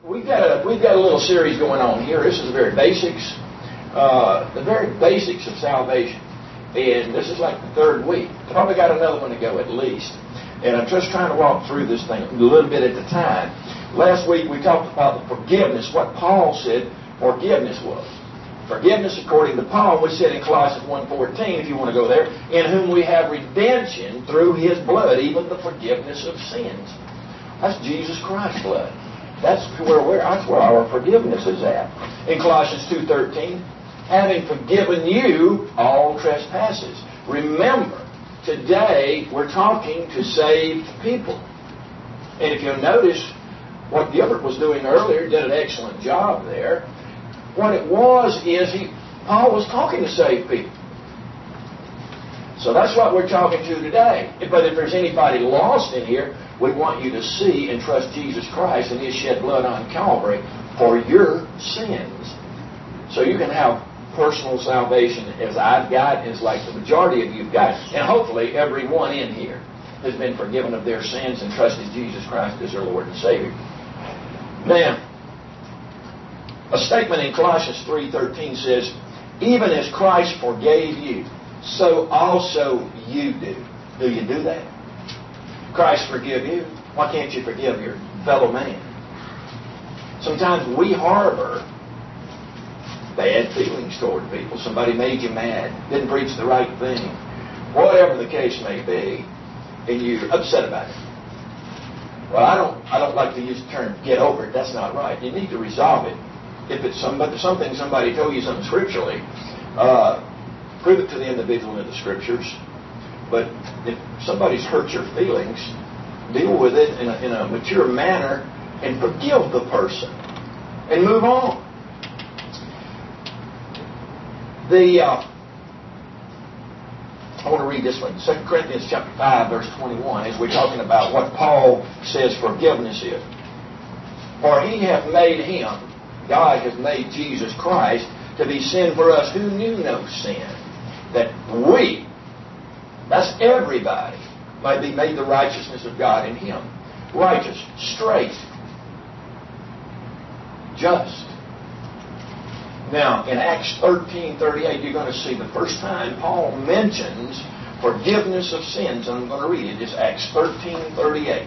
we've got a little series going on here. This is the very basics of salvation. And this is like the third week. Probably got another one to go at least. And I'm just trying to walk through this thing a little bit at a time. Last week we talked about the forgiveness, what Paul said forgiveness was. Forgiveness according to Paul, we said in Colossians 1:14, if you want to go there, in whom we have redemption through His blood, even the forgiveness of sins. That's Jesus Christ's blood. That's where our forgiveness is at. In Colossians 2:13, having forgiven you all trespasses. Remember, today we're talking to saved people. And if you'll notice, what Gilbert was doing earlier, did an excellent job there. What it was is Paul was talking to saved people. So that's what we're talking to today. But if there's anybody lost in here, we want you to see and trust Jesus Christ and His shed blood on Calvary for your sins. So you can have personal salvation as I've got, as like the majority of you've got. And hopefully everyone in here has been forgiven of their sins and trusted Jesus Christ as their Lord and Savior. Now, a statement in Colossians 3:13 says, even as Christ forgave you, so also you do. Do you do that? Christ forgive you. Why can't you forgive your fellow man? Sometimes we harbor bad feelings toward people. Somebody made you mad, didn't preach the right thing, whatever the case may be, and you're upset about it. Well, I don't like to use the term get over it. That's not right. You need to resolve it. If it's something somebody told you something scripturally, prove it to the individual in the Scriptures. But if somebody's hurt your feelings, deal with it in a mature manner and forgive the person and move on. I want to read this one. 2 Corinthians chapter 5, verse 21, as we're talking about what Paul says forgiveness is. For He hath made Him, God has made Jesus Christ, to be sin for us who knew no sin, that we, that's everybody, might be made the righteousness of God in Him. Righteous, straight, just. Now, in Acts 13:38, you're going to see the first time Paul mentions forgiveness of sins. I'm going to read it. It's Acts 13:38.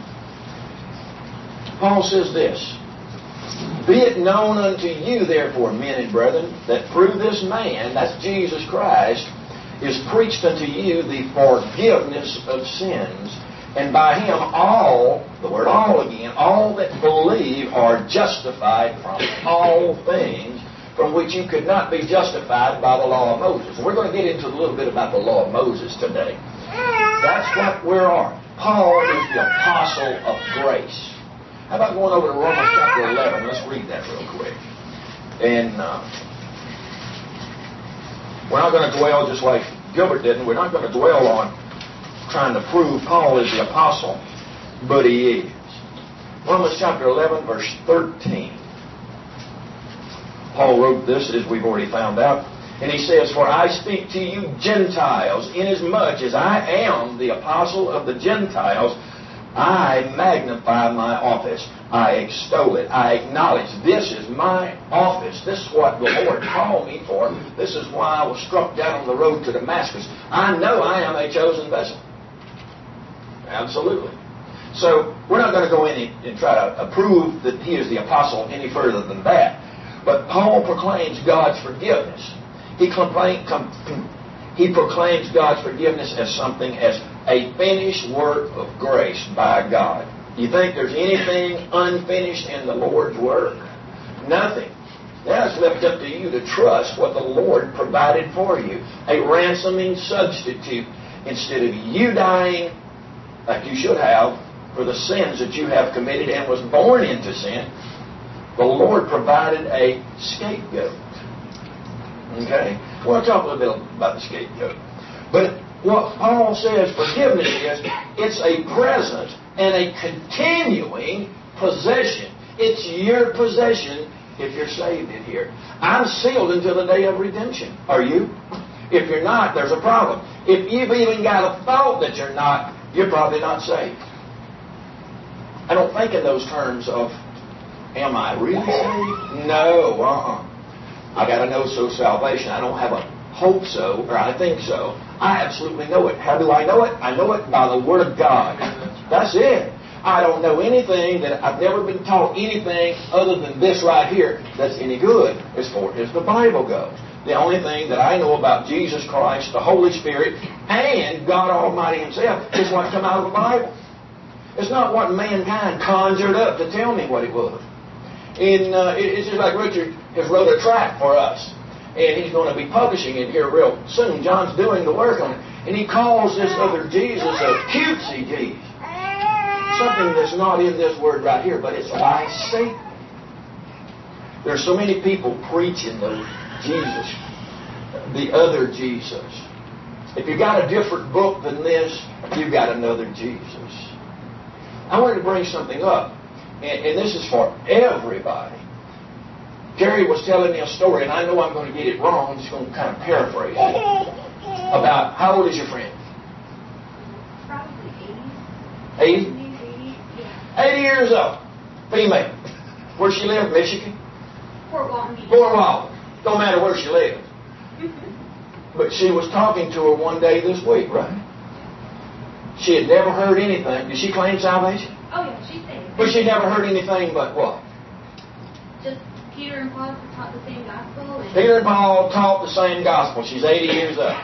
Paul says this, be it known unto you, therefore, men and brethren, that through this man, that's Jesus Christ, is preached unto you the forgiveness of sins. And by Him all, the word all again, all that believe are justified from all things from which you could not be justified by the law of Moses. We're going to get into a little bit about the law of Moses today. That's what we are. Paul is the apostle of grace. How about going over to Romans chapter 11? Let's read that real quick. And we're not going to dwell, just like Gilbert didn't, we're not going to dwell on trying to prove Paul is the apostle, but he is. Romans chapter 11, verse 13. Paul wrote this, as we've already found out. And he says, for I speak to you Gentiles, inasmuch as I am the apostle of the Gentiles, I magnify my office. I extol it. I acknowledge this is my office. This is what the Lord called me for. This is why I was struck down on the road to Damascus. I know I am a chosen vessel. Absolutely. So we're not going to go in and try to prove that he is the apostle any further than that. But Paul proclaims God's forgiveness. He proclaims God's forgiveness as something as a finished work of grace by God. You think there's anything unfinished in the Lord's work? Nothing. Now it's left up to you to trust what the Lord provided for you. A ransoming substitute. Instead of you dying like you should have for the sins that you have committed and was born into sin, the Lord provided a scapegoat. Okay? I want to talk a little bit about the scapegoat. But what Paul says forgiveness is, it's a present and a continuing possession. It's your possession if you're saved in here. I'm sealed until the day of redemption. Are you? If you're not, there's a problem. If you've even got a thought that you're not, you're probably not saved. I don't think in those terms of Am I really saved? No, I got to know so salvation. I don't have a hope so, or I think so. I absolutely know it. How do I know it? I know it by the Word of God. That's it. I don't know anything that I've never been taught anything other than this right here that's any good as far as the Bible goes. The only thing that I know about Jesus Christ, the Holy Spirit, and God Almighty Himself is what come out of the Bible. It's not what mankind conjured up to tell me what it was. It's just like Richard has wrote a tract for us. And he's going to be publishing it here real soon. John's doing the work on it. And he calls this other Jesus a cutesy Jesus. Something that's not in this word right here, but it's by Satan. There's so many people preaching the Jesus, the other Jesus. If you got a different book than this, you've got another Jesus. I wanted to bring something up, and this is for everybody. Terry was telling me a story, and I know I'm going to get it wrong. I'm just going to kind of paraphrase it. About, how old is your friend? Probably 80. 80? 80, yeah. 80 years old. Female. Where she live? Michigan? Fort Walton Beach. Fort Walton. Don't matter where she lives. But she was talking to her one day this week, right? She had never heard anything. Did she claim salvation? Oh, yeah, she saved. But she never heard anything but what? Just Peter and Paul taught the same gospel. Peter and Paul taught the same gospel. She's 80 years old.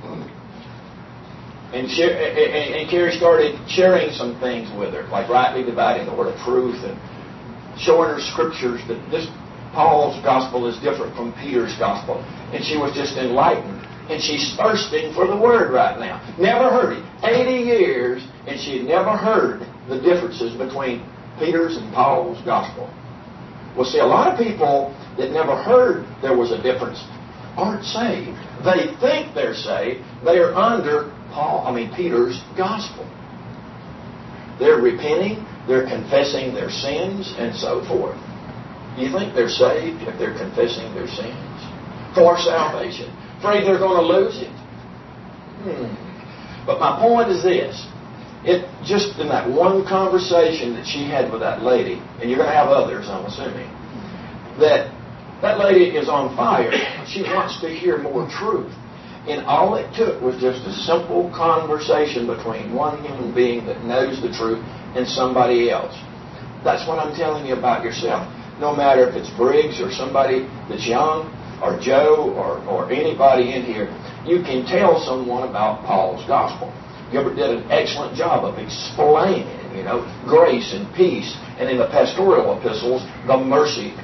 And Carrie started sharing some things with her, like rightly dividing the word of truth and showing her scriptures that this Paul's gospel is different from Peter's gospel. And she was just enlightened. And she's thirsting for the word right now. Never heard it. 80 years, and she had never heard the differences between Peter's and Paul's gospel. Well, see, a lot of people that never heard there was a difference aren't saved. They think they're saved. They are under Peter's gospel. They're repenting. They're confessing their sins and so forth. Do you think they're saved if they're confessing their sins for salvation? Afraid they're going to lose it? But my point is this. It just in that one conversation that she had with that lady, and you're going to have others, I'm assuming, that lady is on fire. She wants to hear more truth. And all it took was just a simple conversation between one human being that knows the truth and somebody else. That's what I'm telling you about yourself. No matter if it's Briggs or somebody that's young, or Joe, or anybody in here, you can tell someone about Paul's gospel. You did an excellent job of explaining, grace and peace, and in the pastoral epistles, the mercy.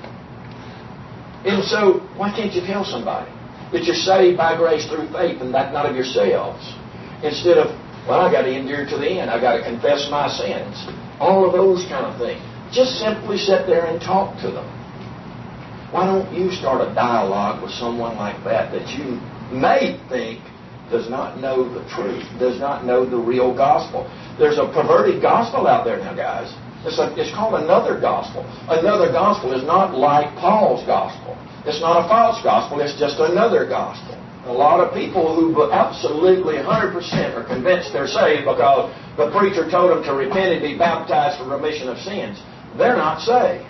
And so, why can't you tell somebody that you're saved by grace through faith and that not of yourselves? Instead of, well, I got to endure to the end. I got to confess my sins. All of those kind of things. Just simply sit there and talk to them. Why don't you start a dialogue with someone like that you may think does not know the truth, does not know the real gospel? There's a perverted gospel out there now, guys. It's called another gospel. Another gospel is not like Paul's gospel. It's not a false gospel. It's just another gospel. A lot of people who absolutely 100% are convinced they're saved because the preacher told them to repent and be baptized for remission of sins. They're not saved.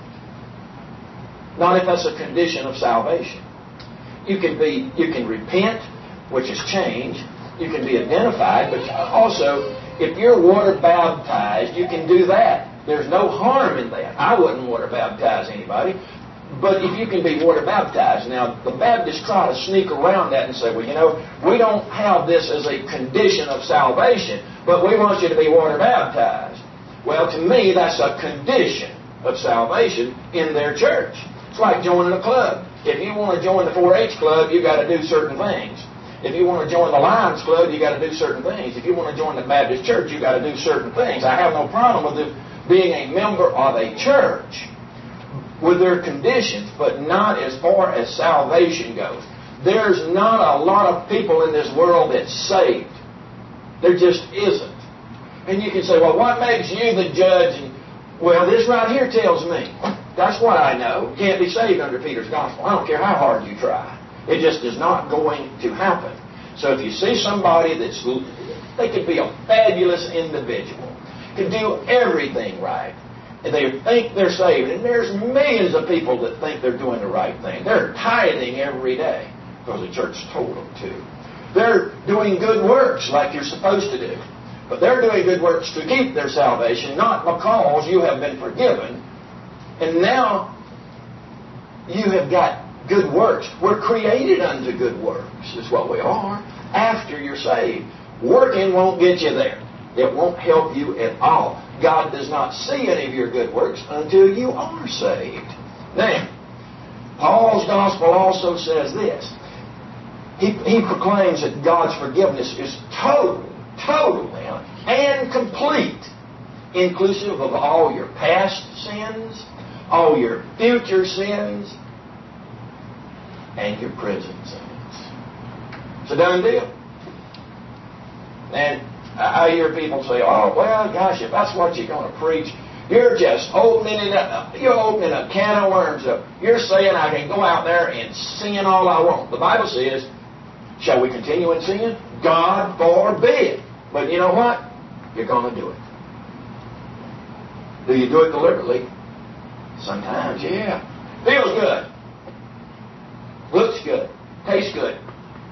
Not if that's a condition of salvation. You can repent, which is change. You can be identified, but also, if you're water baptized, you can do that. There's no harm in that. I wouldn't water baptize anybody. But if you can be water baptized, now the Baptists try to sneak around that and say, well, we don't have this as a condition of salvation, but we want you to be water baptized. Well, to me, that's a condition of salvation in their church. It's like joining a club. If you want to join the 4-H club, you've got to do certain things. If you want to join the Lions Club, you've got to do certain things. If you want to join the Baptist church, you've got to do certain things. I have no problem with being a member of a church with their conditions, but not as far as salvation goes. There's not a lot of people in this world that's saved. There just isn't. And you can say, well, what makes you the judge? And, well, this right here tells me. That's what I know. You can't be saved under Peter's gospel. I don't care how hard you try. It just is not going to happen. So if you see somebody they could be a fabulous individual, could do everything right, They think they're saved. And there's millions of people that think they're doing the right thing. They're tithing every day because the church told them to. They're doing good works like you're supposed to do. But they're doing good works to keep their salvation, not because you have been forgiven. And now you have got good works. We're created unto good works, is what we are, after you're saved. Working won't get you there. It won't help you at all. God does not see any of your good works until you are saved. Now, Paul's gospel also says this. He proclaims that God's forgiveness is total and complete, inclusive of all your past sins, all your future sins, and your present sins. It's a done deal. And I hear people say, oh, well, gosh, if that's what you're going to preach, you're just opening it up. You're opening a can of worms up. You're saying I can go out there and sin all I want. The Bible says, shall we continue in sin? God forbid. But you know what? You're going to do it. Do you do it deliberately? Sometimes, yeah. Feels good. Looks good. Tastes good.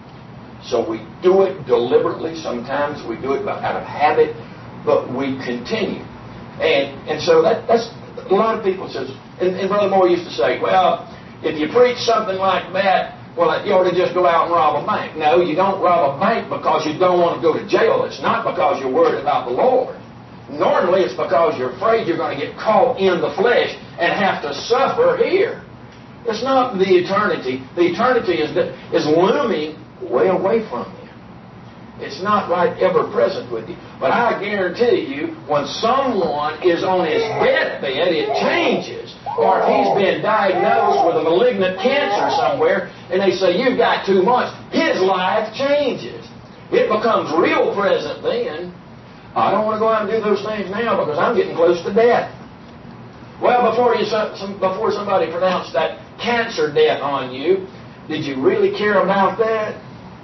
So we do it deliberately. Sometimes we do it out of habit, but we continue. And so that's a lot of people says, and Brother Moore used to say, well, if you preach something like that, well, you ought to just go out and rob a bank. No, you don't rob a bank because you don't want to go to jail. It's not because you're worried about the Lord. Normally, it's because you're afraid you're going to get caught in the flesh and have to suffer here. It's not the eternity. The eternity is looming way away from you. It's not right ever present with you. But I guarantee you, when someone is on his deathbed, it changes. Or if he's been diagnosed with a malignant cancer somewhere, and they say, you've got too much, his life changes. It becomes real present then. I don't want to go out and do those things now because I'm getting close to death. Well, before somebody pronounced that cancer death on you, did you really care about that?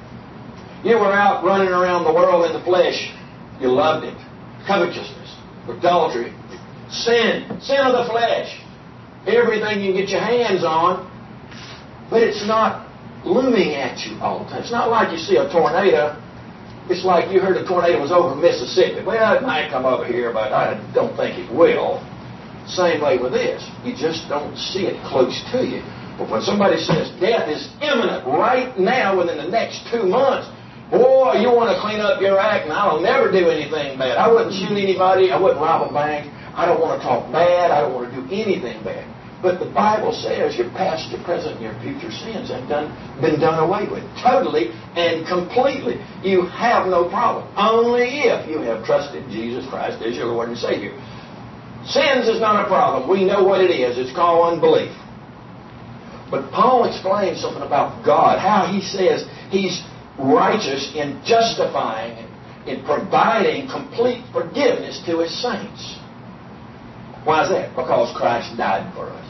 You were out running around the world in the flesh. You loved it. Covetousness, adultery, sin of the flesh. Everything you can get your hands on, but it's not looming at you all the time. It's not like you see a tornado. It's like you heard a tornado was over Mississippi. Well, it might come over here, but I don't think it will. Same way with this. You just don't see it close to you. But when somebody says death is imminent right now within the next 2 months, boy, you want to clean up your act, and I'll never do anything bad. I wouldn't shoot anybody. I wouldn't rob a bank. I don't want to talk bad. I don't want to do anything bad. But the Bible says your past, your present, and your future sins have been done away with. Totally and completely. You have no problem. Only if you have trusted Jesus Christ as your Lord and Savior. Sins is not a problem. We know what it is. It's called unbelief. But Paul explains something about God. How he says He's righteous in justifying, in providing complete forgiveness to His saints. Why is that? Because Christ died for us.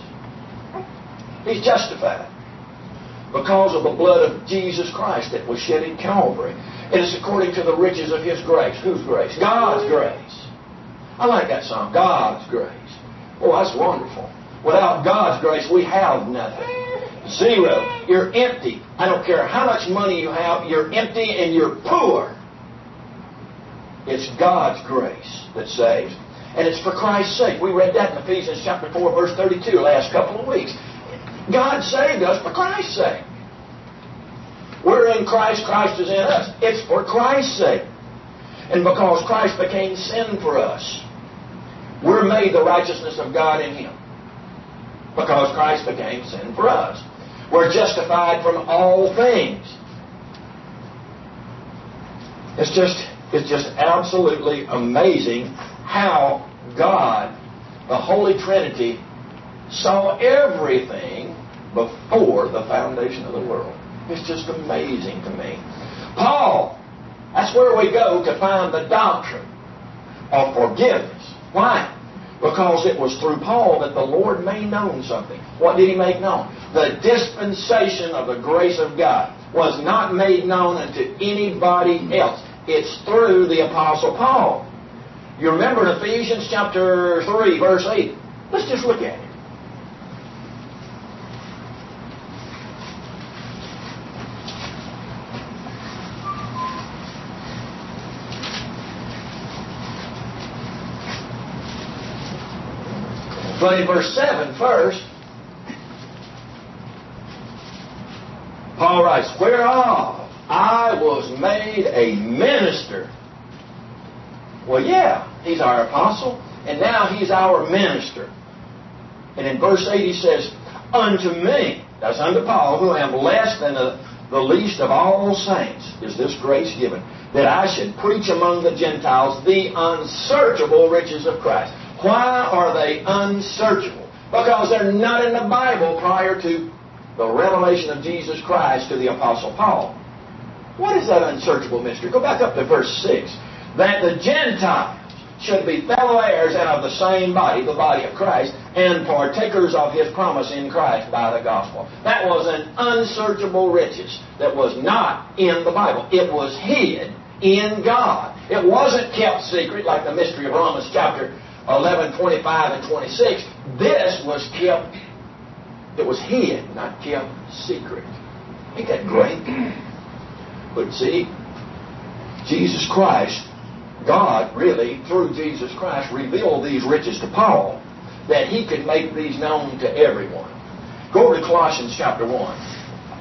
He's justified because of the blood of Jesus Christ that was shed in Calvary. It is according to the riches of His grace. Whose grace? God's grace. I like that song, God's grace. Oh, that's wonderful. Without God's grace, we have nothing. Zero. You're empty. I don't care how much money you have, you're empty and you're poor. It's God's grace that saves. And it's for Christ's sake. We read that in Ephesians chapter 4, verse 32 last couple of weeks. God saved us for Christ's sake. We're in Christ, Christ is in us. It's for Christ's sake. And because Christ became sin for us, we're made the righteousness of God in Him. Because Christ became sin for us. We're justified from all things. It's just absolutely amazing how God, the Holy Trinity, saw everything before the foundation of the world. It's just amazing to me. Paul, that's where we go to find the doctrine of forgiveness. Why? Because it was through Paul that the Lord made known something. What did He make known? The dispensation of the grace of God was not made known unto anybody else. It's through the Apostle Paul. You remember in Ephesians chapter 3, verse 8, Let's just look at it. But in verse 7 first, Paul writes, whereof I was made a minister. Well, yeah, he's our apostle, and now he's our minister. And in verse 8 he says, unto me, that's unto Paul, who am less than the least of all saints, is this grace given, that I should preach among the Gentiles the unsearchable riches of Christ. Why are they unsearchable? Because they're not in the Bible prior to the revelation of Jesus Christ to the Apostle Paul. What is that unsearchable mystery? Go back up to verse 6. That the Gentiles should be fellow heirs and of the same body, the body of Christ, and partakers of His promise in Christ by the gospel. That was an unsearchable riches that was not in the Bible. It was hid in God. It wasn't kept secret like the mystery of Romans chapter 11, 25, and 26. This was kept, it was hid, not kept secret. Ain't that great? But see, Jesus Christ, God really, through Jesus Christ, revealed these riches to Paul, that he could make these known to everyone. Go over to Colossians chapter 1.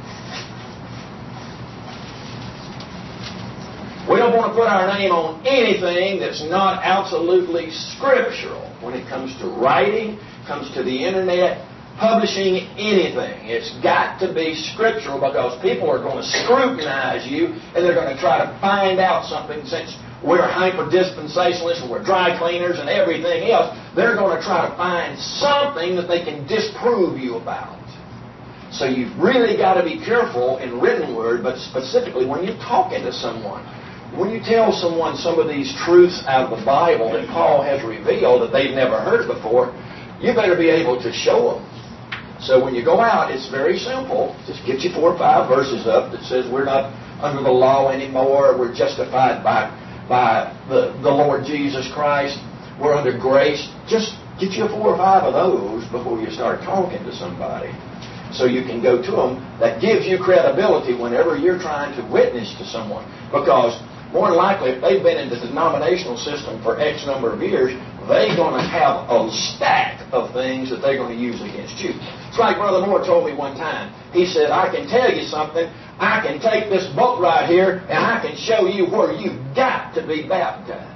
We don't want to put our name on anything that's not absolutely scriptural when it comes to writing, comes to the internet, publishing anything. It's got to be scriptural, because people are going to scrutinize you and they're going to try to find out something. Since we're hyper-dispensationalists and we're dry cleaners and everything else, they're going to try to find something that they can disprove you about. So you've really got to be careful in written word, but specifically when you're talking to someone. When you tell someone some of these truths out of the Bible that Paul has revealed that they've never heard before, you better be able to show them. So when you go out, it's very simple. Just get you 4 or 5 verses up that says we're not under the law anymore. We're justified by the Lord Jesus Christ. We're under grace. Just get you 4 or 5 of those before you start talking to somebody, so you can go to them. That gives you credibility whenever you're trying to witness to someone. Because more than likely, if they've been in the denominational system for X number of years, they're going to have a stack of things that they're going to use against you. It's like Brother Moore told me one time. He said, I can tell you something. I can take this book right here and I can show you where you've got to be baptized.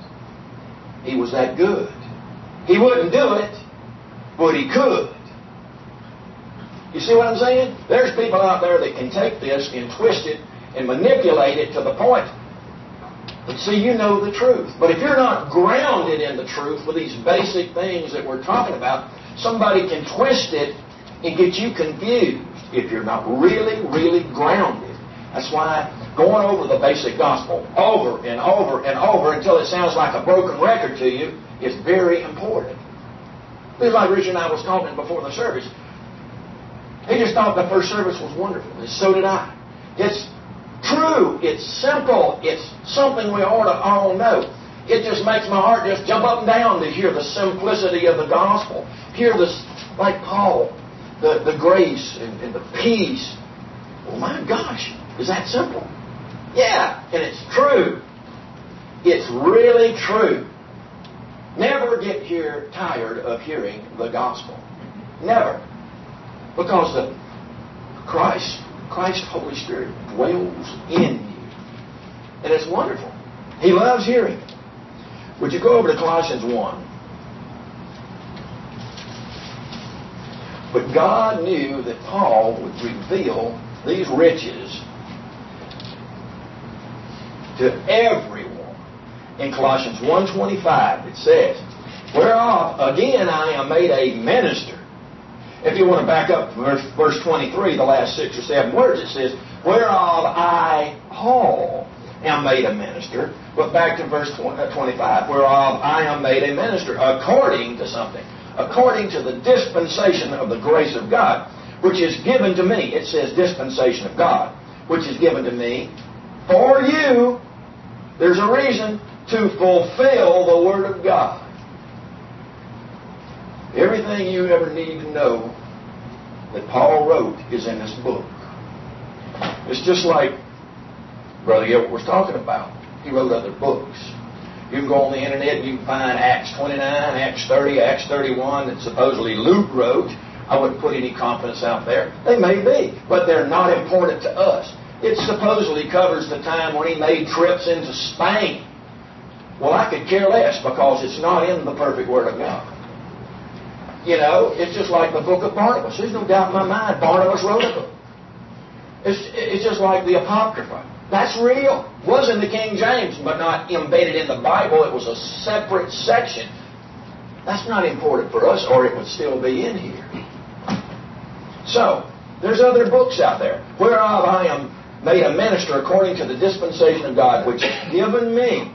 He was that good. He wouldn't do it, but he could. You see what I'm saying? There's people out there that can take this and twist it and manipulate it to the point. But see, you know the truth. But if you're not grounded in the truth with these basic things that we're talking about, somebody can twist it and get you confused if you're not really, really grounded. That's why going over the basic gospel over and over and over until it sounds like a broken record to you is very important. It's like Richard and I was talking before the service. He just thought the first service was wonderful, and so did I. It's true. It's simple. It's something we ought to all know. It just makes my heart just jump up and down to hear the simplicity of the gospel. Hear this, like Paul, the grace and the peace. Oh my gosh, is that simple? Yeah, and it's true. It's really true. Never get tired of hearing the gospel. Never. Because the Christ Holy Spirit dwells in you. And it's wonderful. He loves hearing it. Would you go over to Colossians 1? But God knew that Paul would reveal these riches to everyone. In Colossians 1:25 it says, whereof again I am made a minister. If you want to back up to verse 23, the last 6 or 7 words, it says, whereof I, Paul, am made a minister. But back to verse 25, whereof I am made a minister, according to something. According to the dispensation of the grace of God, which is given to me. It says dispensation of God, which is given to me for you. There's a reason, to fulfill the Word of God. Everything you ever need to know that Paul wrote is in this book. It's just like Brother Gilbert was talking about. He wrote other books. You can go on the internet and you can find Acts 29, Acts 30, Acts 31 that supposedly Luke wrote. I wouldn't put any confidence out there. They may be, but they're not important to us. It supposedly covers the time when he made trips into Spain. Well, I could care less because it's not in the perfect Word of God. You know, it's just like the book of Barnabas. There's no doubt in my mind Barnabas wrote a book. It's just like the Apocrypha. That's real. Was in the King James, but not embedded in the Bible. It was a separate section. That's not important for us, or it would still be in here. So, there's other books out there. Whereof I am made a minister according to the dispensation of God, which is given me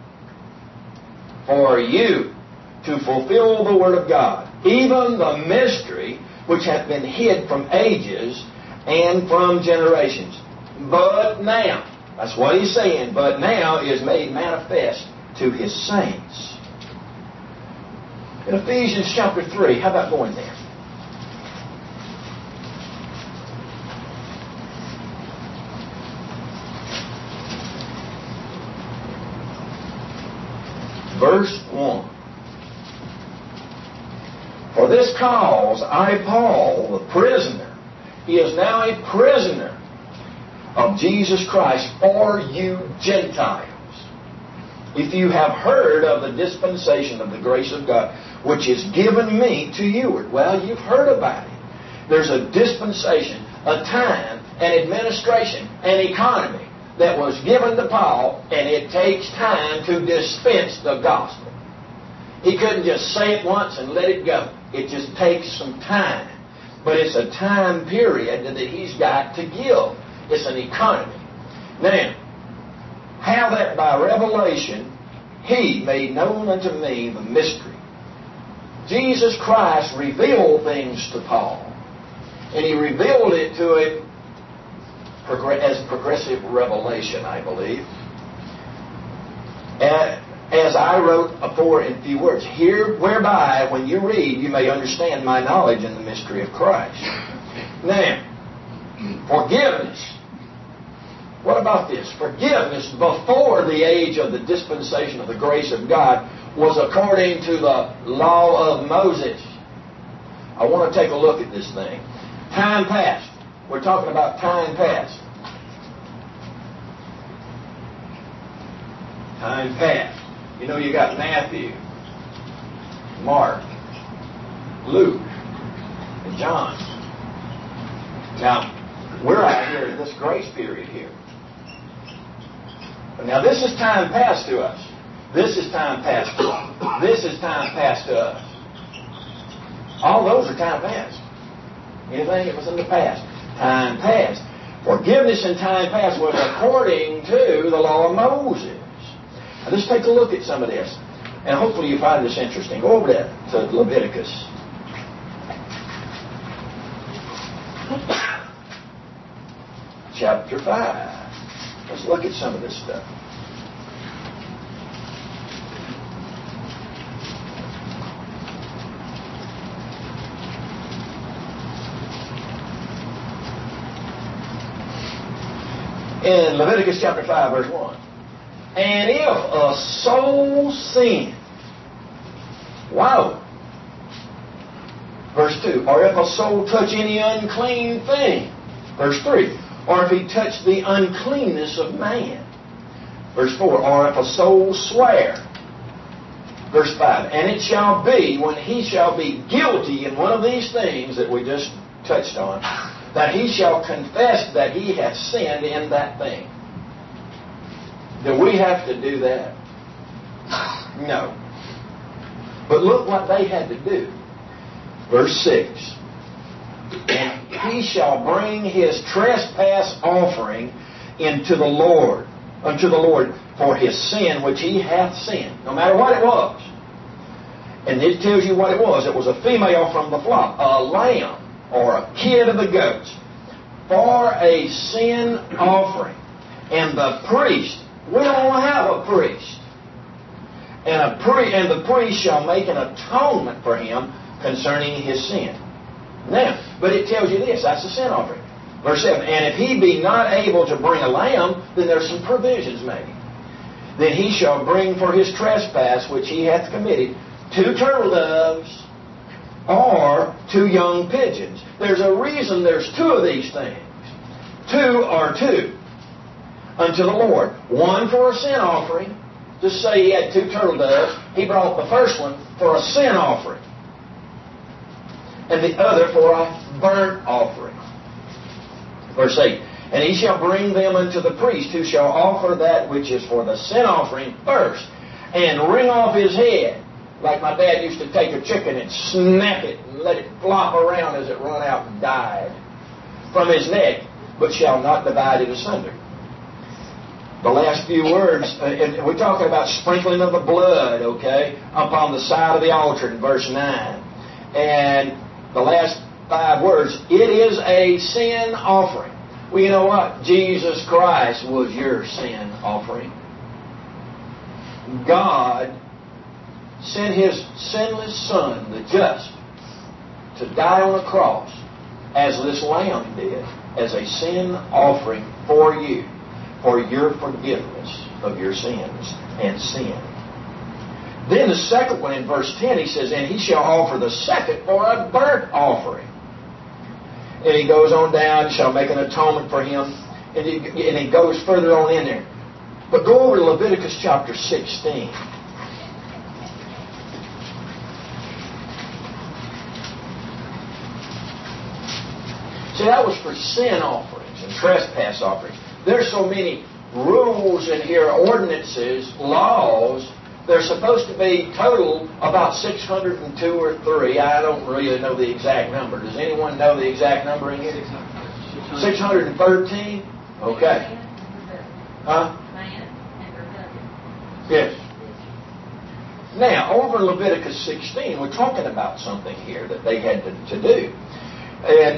for you to fulfill the Word of God, even the mystery which hath been hid from ages and from generations. But now, that's what he's saying, but now is made manifest to His saints. In Ephesians chapter 3, how about going there? Verse 1. For this cause I, Paul, the prisoner, he is now a prisoner of Jesus Christ for you Gentiles. If you have heard of the dispensation of the grace of God, which is given me to you. Well, you've heard about it. There's a dispensation, a time, an administration, an economy that was given to Paul, and it takes time to dispense the gospel. He couldn't just say it once and let it go. It just takes some time. But it's a time period that he's got to give. It's an economy. Now, how that by revelation He made known unto me the mystery. Jesus Christ revealed things to Paul. And He revealed it to him as progressive revelation, I believe. As I wrote before in few words, here whereby, when you read, you may understand my knowledge in the mystery of Christ. Now, forgiveness. What about this? Forgiveness before the age of the dispensation of the grace of God was according to the law of Moses. I want to take a look at this thing. Time past. We're talking about time past. Time past. You know, you got Matthew, Mark, Luke, and John. Now, we're out here in this grace period here. Now, this is time past to us. This is time past to us. This is time past to us. All those are time past. Anything that was in the past. Time past. Forgiveness in time past was according to the law of Moses. Now, let's take a look at some of this. And hopefully you find this interesting. Go over there to Leviticus. Chapter 5. Let's look at some of this stuff. In Leviticus chapter 5, verse 1. And if a soul sin, wow. Verse 2. Or if a soul touch any unclean thing. Verse 3. Or if he touch the uncleanness of man. Verse 4. Or if a soul swear. Verse 5. And it shall be, when he shall be guilty in one of these things that we just touched on, that he shall confess that he hath sinned in that thing. Do we have to do that? No. But look what they had to do. Verse 6. And he shall bring his trespass offering unto the Lord for his sin which he hath sinned, no matter what it was. And it tells you what it was. It was a female from the flock, a lamb or a kid of the goats, for a sin offering. And the priest, we don't have a priest, and the priest shall make an atonement for him concerning his sin. Now, but it tells you this, that's the sin offering. Verse 7, and if he be not able to bring a lamb, then there's some provisions made. Then he shall bring for his trespass, which he hath committed, 2 turtle doves, or 2 young pigeons. There's a reason there's 2 of these things. 2 are 2 unto the Lord. One for a sin offering. Just say he had 2 turtle doves. He brought the first one for a sin offering, and the other for a burnt offering. Verse 8, and he shall bring them unto the priest, who shall offer that which is for the sin offering first, and wring off his head, like my dad used to take a chicken and snap it and let it flop around as it run out and died, from his neck, but shall not divide it asunder. The last few words, and we're talking about sprinkling of the blood, okay, upon the side of the altar in verse 9. And the last 5 words, it is a sin offering. Well, you know what? Jesus Christ was your sin offering. God sent His sinless Son, the just, to die on a cross, as this lamb did, as a sin offering for you, for your forgiveness of your sins and sin. Then the second one in verse 10, he says, and he shall offer the second for a burnt offering. And he goes on down, shall make an atonement for him. And he goes further on in there. But go over to Leviticus chapter 16. See, that was for sin offerings and trespass offerings. There's so many rules in here, ordinances, laws. There's supposed to be total about 602 or 3. I don't really know the exact number. Does anyone know the exact number in here? 613? Okay. Huh? Yes. Now, over in Leviticus 16, we're talking about something here that they had to do. And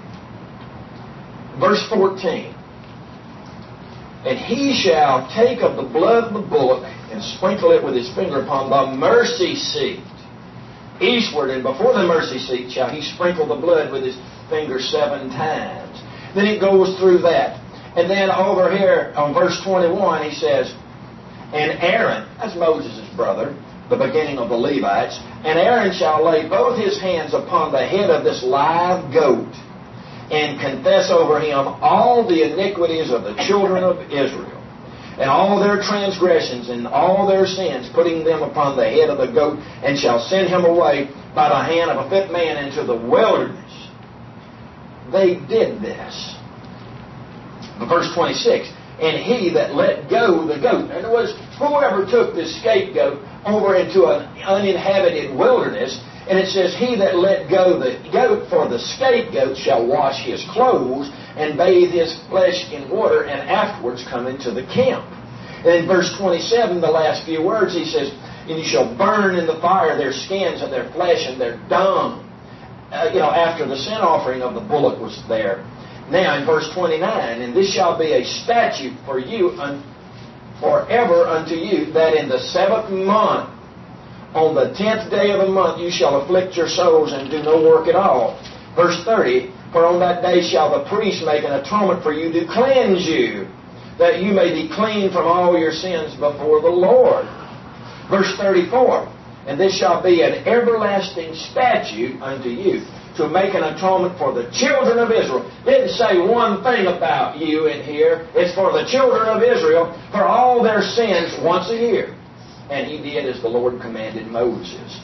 verse 14. And he shall take of the blood of the bullock and sprinkle it with his finger upon the mercy seat eastward, and before the mercy seat shall he sprinkle the blood with his finger 7 times. Then it goes through that. And then over here on verse 21 he says, and Aaron, that's Moses' brother, the beginning of the Levites, and Aaron shall lay both his hands upon the head of this live goat, and confess over him all the iniquities of the children of Israel, and all their transgressions and all their sins, putting them upon the head of the goat, and shall send him away by the hand of a fit man into the wilderness. They did this. Verse 26, and he that let go the goat. In other words, whoever took this scapegoat over into an uninhabited wilderness, and it says, he that let go the goat for the scapegoat shall wash his clothes and bathe his flesh in water, and afterwards come into the camp. And in verse 27, the last few words, he says, and you shall burn in the fire their skins and their flesh and their dung. After the sin offering of the bullock was there. Now in verse 29, and this shall be a statute for you forever unto you, that in the 7th month, on the 10th day of the month, you shall afflict your souls and do no work at all. Verse 30, for on that day shall the priest make an atonement for you to cleanse you, that you may be clean from all your sins before the Lord. Verse 34, and this shall be an everlasting statute unto you, to make an atonement for the children of Israel. Didn't say one thing about you in here. It's for the children of Israel, for all their sins once a year. And he did as the Lord commanded Moses.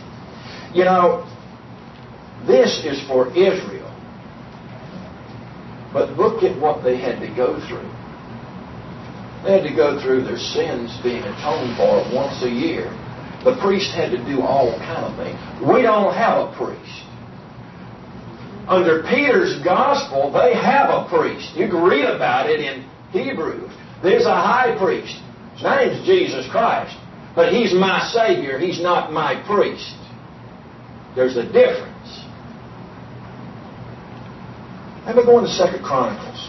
This is for Israel. But look at what they had to go through. They had to go through their sins being atoned for once a year. The priest had to do all kind of things. We don't have a priest. Under Peter's gospel, they have a priest. You can read about it in Hebrews. There's a high priest. His name's Jesus Christ. But he's my Savior. He's not my priest. There's a difference. Let me go into 2 Chronicles.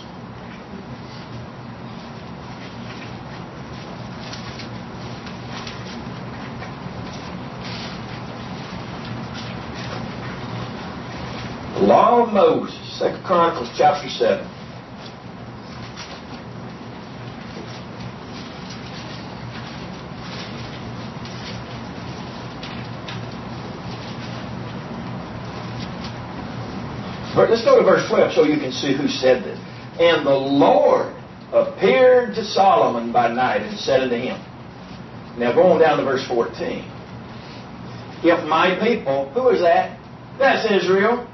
law of Moses. 2 Chronicles chapter 7. Let's go to verse 12 so you can see who said this. And the Lord appeared to Solomon by night and said unto him. Now go on down to verse 14. If my people, who is that? That's Israel.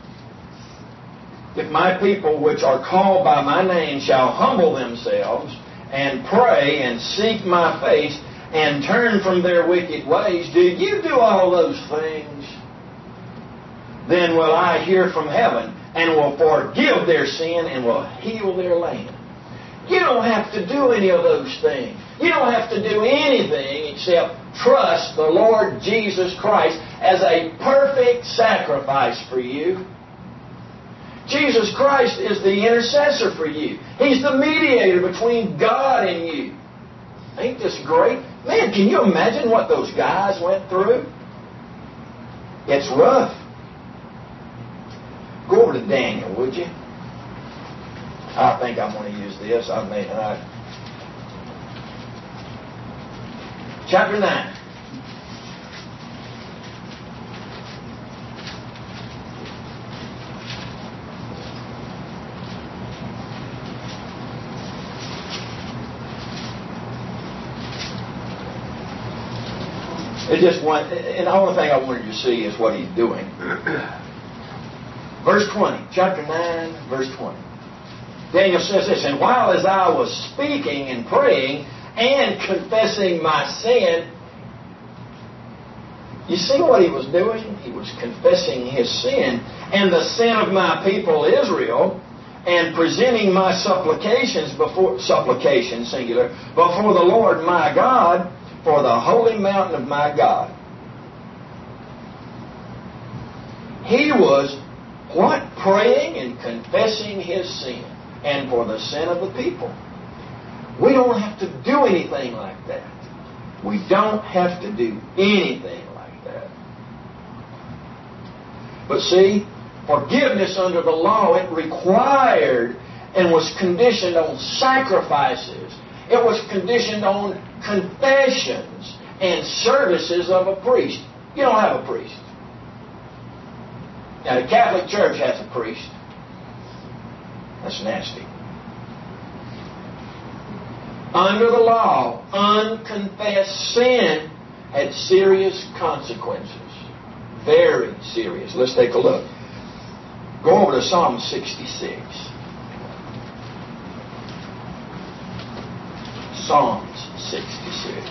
If my people which are called by my name shall humble themselves and pray and seek my face and turn from their wicked ways, do you do all those things? Then will I hear from heaven and will forgive their sin and will heal their land. You don't have to do any of those things. You don't have to do anything except trust the Lord Jesus Christ as a perfect sacrifice for you. Jesus Christ is the intercessor for you. He's the mediator between God and you. Ain't this great? Man, can you imagine what those guys went through? It's rough. Go over to Daniel, would you? I think I'm going to use this. Chapter 9. It just went, and the only thing I wanted you to see is what he's doing. Verse 20, chapter 9, verse 20. Daniel says this, and while as I was speaking and praying and confessing my sin, you see what he was doing? He was confessing his sin and the sin of my people Israel and presenting my supplications, singular, before the Lord my God for the holy mountain of my God. He was what? Praying and confessing his sin and for the sin of the people. We don't have to do anything like that. We don't have to do anything like that. But see, forgiveness under the law, it required and was conditioned on sacrifices. It was conditioned on confessions and services of a priest. You don't have a priest. Now, the Catholic Church has a priest. That's nasty. Under the law, unconfessed sin had serious consequences. Very serious. Let's take a look. Go over to Psalm 66. Psalms 66.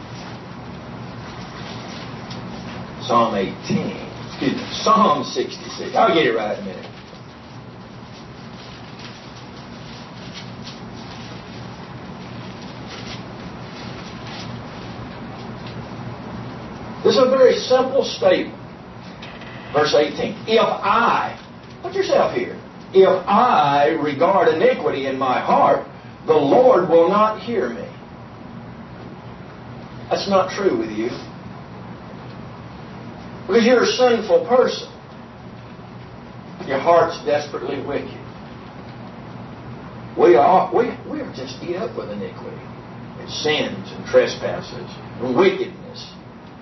Psalm 18. Excuse me. Psalm 66. I'll get it right in a minute. This is a very simple statement. Verse 18. If I, put yourself here, if I regard iniquity in my heart, the Lord will not hear me. That's not true with you. Because you're a sinful person. Your heart's desperately wicked. We are just eat up with iniquity. And sins and trespasses and wickedness.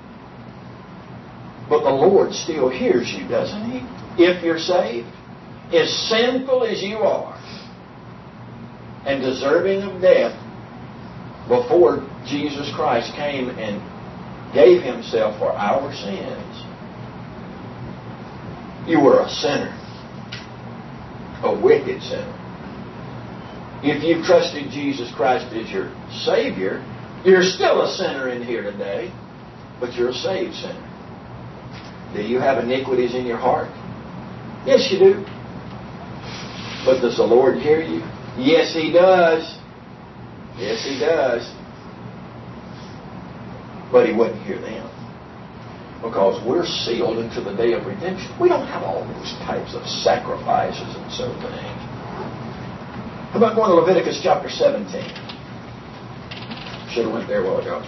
But the Lord still hears you, doesn't He? If you're saved. As sinful as you are and deserving of death, before Jesus Christ came and gave Himself for our sins, you were a sinner. A wicked sinner. If you've trusted Jesus Christ as your Savior, you're still a sinner in here today, but you're a saved sinner. Do you have iniquities in your heart? Yes, you do. But does the Lord hear you? Yes, He does. Yes, He does. But He wouldn't hear them. Because we're sealed into the day of redemption. We don't have all those types of sacrifices and so things. How about going to Leviticus chapter 17? Should have went there a while ago.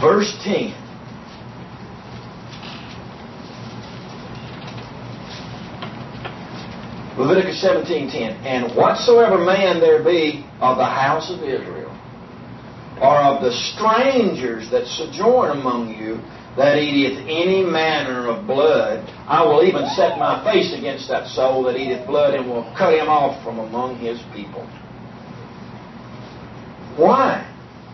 verse 10. Leviticus 17:10. And whatsoever man there be of the house of Israel, or of the strangers that sojourn among you, that eateth any manner of blood, I will even set my face against that soul that eateth blood, and will cut him off from among his people. Why?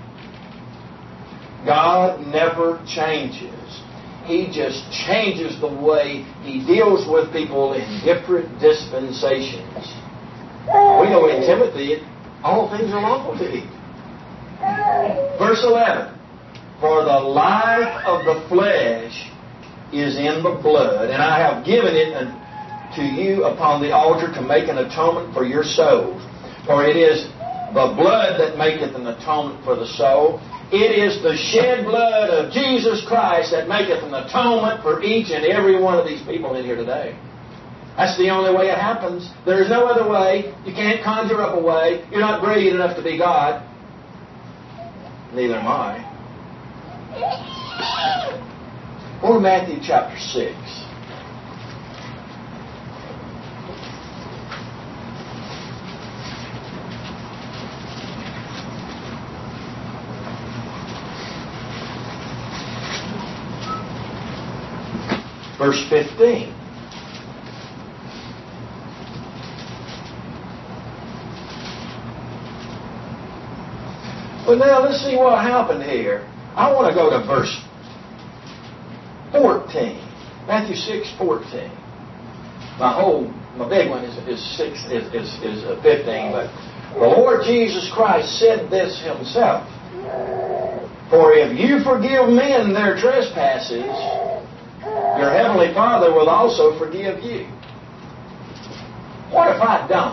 God never changes. He just changes the way He deals with people in different dispensations. We know in Timothy, all things are lawful to eat. Verse 11. For the life of the flesh is in the blood, and I have given it to you upon the altar to make an atonement for your souls. For it is the blood that maketh an atonement for the soul. It is the shed blood of Jesus Christ that maketh an atonement for each and every one of these people in here today. That's the only way it happens. There is no other way. You can't conjure up a way. You're not brilliant enough to be God. Neither am I. Go to Matthew chapter 6. Verse 15. Well, now let's see what happened here. I want to go to verse 14. Matthew 6:14. My big one is 15, but the Lord Jesus Christ said this Himself. For if you forgive men their trespasses, your heavenly Father will also forgive you. What if I don't?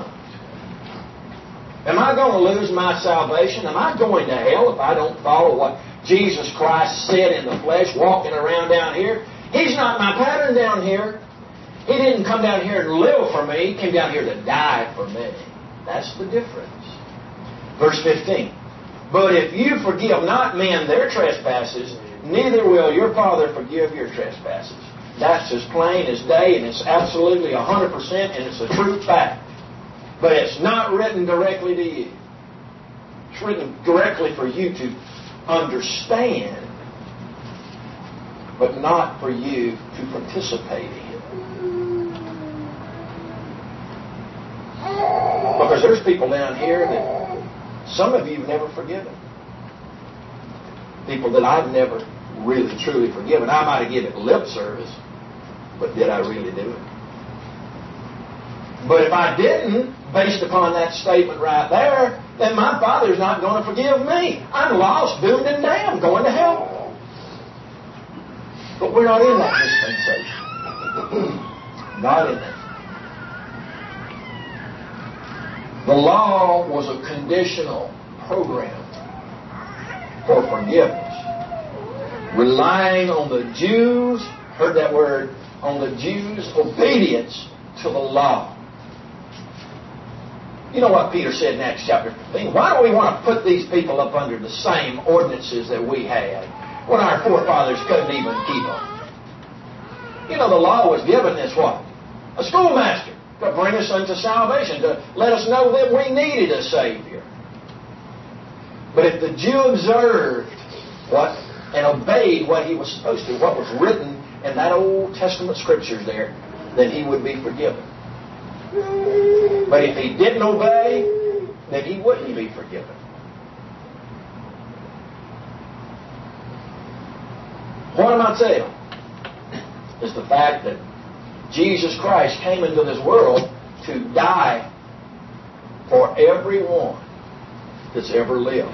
Am I going to lose my salvation? Am I going to hell if I don't follow what Jesus Christ said in the flesh, walking around down here? He's not my pattern down here. He didn't come down here and live for me. He came down here to die for me. That's the difference. Verse 15. But if you forgive not men their trespasses, neither will your Father forgive your trespasses. That's as plain as day, and it's absolutely 100%, and it's a true fact. But it's not written directly to you. It's written directly for you to understand, but not for you to participate in. Because there's people down here that some of you have never forgiven. People that I've never really, truly forgiven. I might have given it lip service, but did I really do it? But if I didn't, based upon that statement right there, then my Father's not going to forgive me. I'm lost, doomed, and damned, going to hell. But we're not in that dispensation. Not in that. The law was a conditional program for forgiveness, relying on the Jews, heard that word, on the Jews' obedience to the law. You know what Peter said in Acts chapter 15? Why do we want to put these people up under the same ordinances that we had when our forefathers couldn't even keep them? You know, the law was given as what? A schoolmaster to bring us unto salvation, to let us know that we needed a Savior. But if the Jew observed what and obeyed what he was supposed to, what was written in that Old Testament scriptures there, then he would be forgiven. But if he didn't obey, then he wouldn't be forgiven. What am I saying? Is the fact that Jesus Christ came into this world to die for everyone that's ever lived.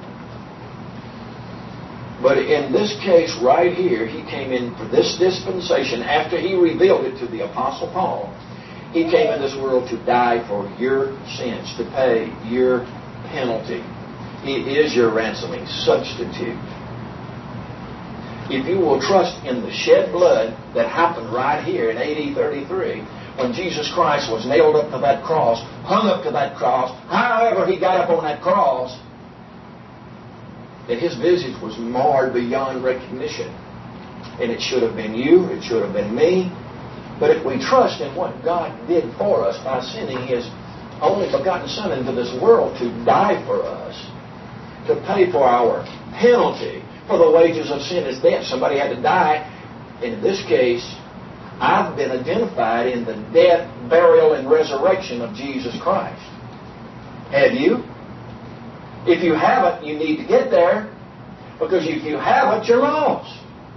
But in this case right here, He came in for this dispensation after He revealed it to the Apostle Paul. He came in this world to die for your sins, to pay your penalty. He is your ransoming substitute. If you will trust in the shed blood that happened right here in AD 33, when Jesus Christ was nailed up to that cross, hung up to that cross, however He got up on that cross, And his visage was marred beyond recognition. And it should have been you, it should have been me. But if we trust in what God did for us by sending His only begotten Son into this world to die for us, to pay for our penalty, for the wages of sin is death. Somebody had to die. And in this case, I've been identified in the death, burial, and resurrection of Jesus Christ. Have you? If you haven't, you need to get there. Because if you haven't, you're lost.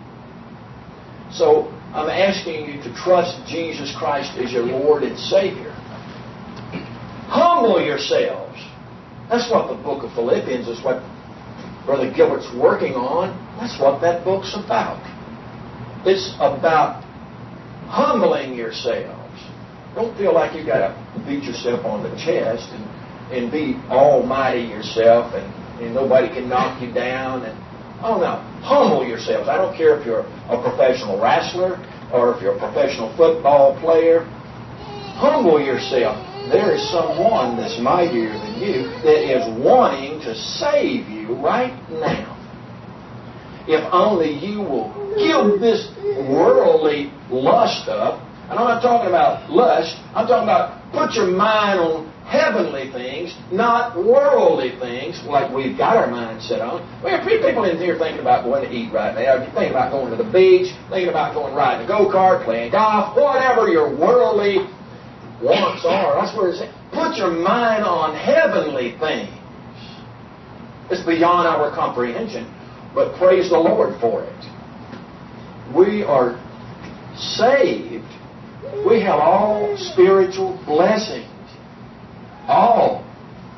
So I'm asking you to trust Jesus Christ as your Lord and Savior. Humble yourselves. That's what the book of Philippians is, what Brother Gilbert's working on. That's what that book's about. It's about humbling yourselves. Don't feel like you've got to beat yourself on the chest and be almighty yourself and nobody can knock you down. Oh no, humble yourselves. I don't care if you're a professional wrestler or if you're a professional football player. Humble yourself. There is someone that's mightier than you that is wanting to save you right now. If only you will give this worldly lust up. And I'm not talking about lust. I'm talking about put your mind on heavenly things, not worldly things like we've got our mind set on. We have people in here thinking about going to eat right now, thinking about going to the beach, thinking about going riding a go-kart, playing golf, whatever your worldly wants are. That's where it's at. Put your mind on heavenly things. It's beyond our comprehension, but praise the Lord for it. We are saved. We have all spiritual blessings.